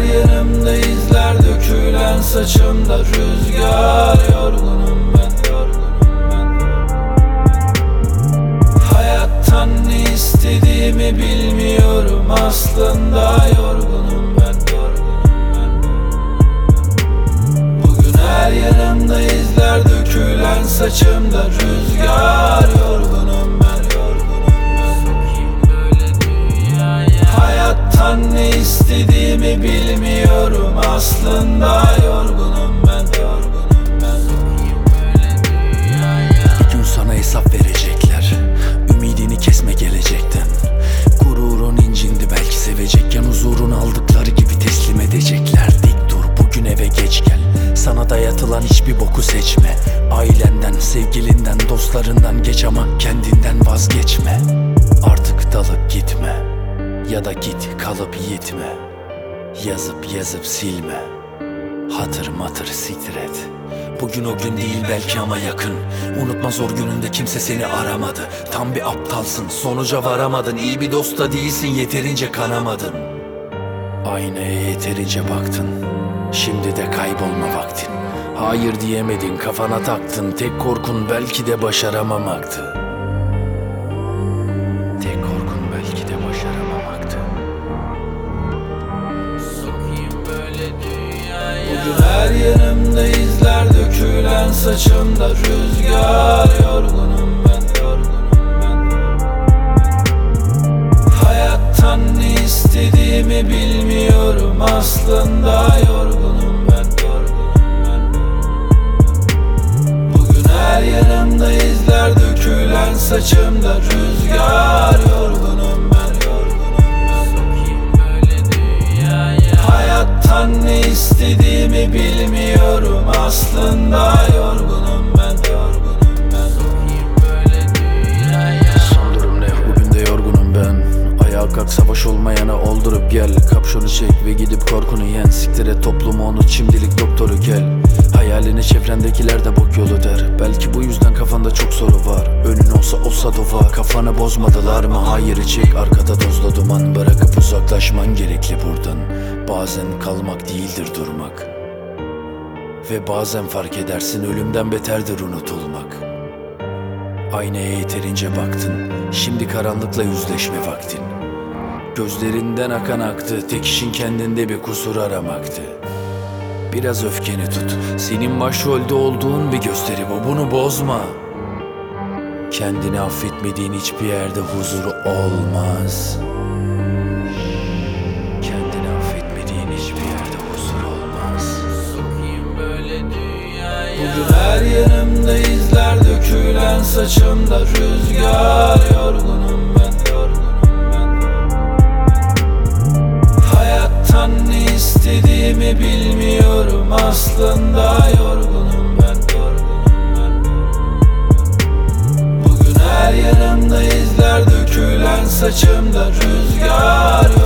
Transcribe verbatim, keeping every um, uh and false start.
her yanımda izler dökülen saçımda rüzgar. Yorgunum ben, yorgunum ben. Hayattan ne istediğimi bilmiyorum aslında. Yorgunum ben, yorgunum ben. Bugün her yanımda izler dökülen saçımda rüzgar. Yorgunum ben, yorgunum ben. Hayattan ne istediğimi bilmiyorum aslında. Yorgunum ben, yorgunum ben. Bir gün sana hesap verecekler, ümidini kesme gelecekten. Gururun incindi, belki sevecekken huzurunu aldıkları gibi teslim edecekler. Dik dur, bugün eve geç gel. Sana dayatılan hiçbir boku seçme. Ailenden, sevgilinden, dostlarından geç ama kendinden vazgeçme. Artık dalıp gitme, ya da git kalıp yitme. Yazıp yazıp silme, hatır matır siktir et. Bugün o gün değil belki ama yakın. Unutma, zor gününde kimse seni aramadı. Tam bir aptalsın, sonuca varamadın. İyi bir dost da değilsin, yeterince kanamadın. Aynaya yeterince baktın, şimdi de kaybolma vaktin. Hayır diyemedin, kafana taktın. Tek korkun belki de başaramamaktı. Tek korkun belki de başaramamaktı. Bugün her yanımda izler dökülen saçımda rüzgar. Yorgunum ben, yorgunum ben. Hayattan ne istediğimi bilmiyorum aslında. Yorgunum ben, yorgunum ben. Bugün her yanımda izler dökülen saçımda rüzgar. Yorgunum ben, yorgunum ben. Hayattan ne istediğimi bilmiyorum aslında. Yorgunum ben, yorgunum ben. Son durum ne? Bugün de yorgunum ben. Ayağa kalk, savaş olmayana oldurup gel. Kapşonu çek ve gidip korkunu yen. Siktir et toplumu, unut şimdilik doktoru gel. Hayalini çevrendekiler de bok yolu der. Belki bu yüzden kafanda çok soru var. Önün olsa olsa duvar. Kafanı bozmadılar mı? Hayır, çek arkada tozla duman. Bırakıp uzaklaşman gerekli buradan. Bazen kalmak değildir durmak. Ve bazen fark edersin, ölümden beterdir unutulmak. Aynaya yeterince baktın, şimdi karanlıkla yüzleşme vaktin. Gözlerinden akan aktı, tek işin kendinde bir kusur aramaktı. Biraz öfkeni tut, senin başrolde olduğun bir gösteri bu, bunu bozma. Kendini affetmediğin hiçbir yerde huzur olmaz. Kendini affetmediğin hiçbir yerde huzur olmaz. Bugün her yanımda izler dökülen saçımda rüzgar. Yorgunum ben, yorgunum ben. Hayattan ne istediğimi bilmiyorum aslında. Yorgunum ben, yorgunum ben. Bugün her yanımda izler dökülen saçımda rüzgar.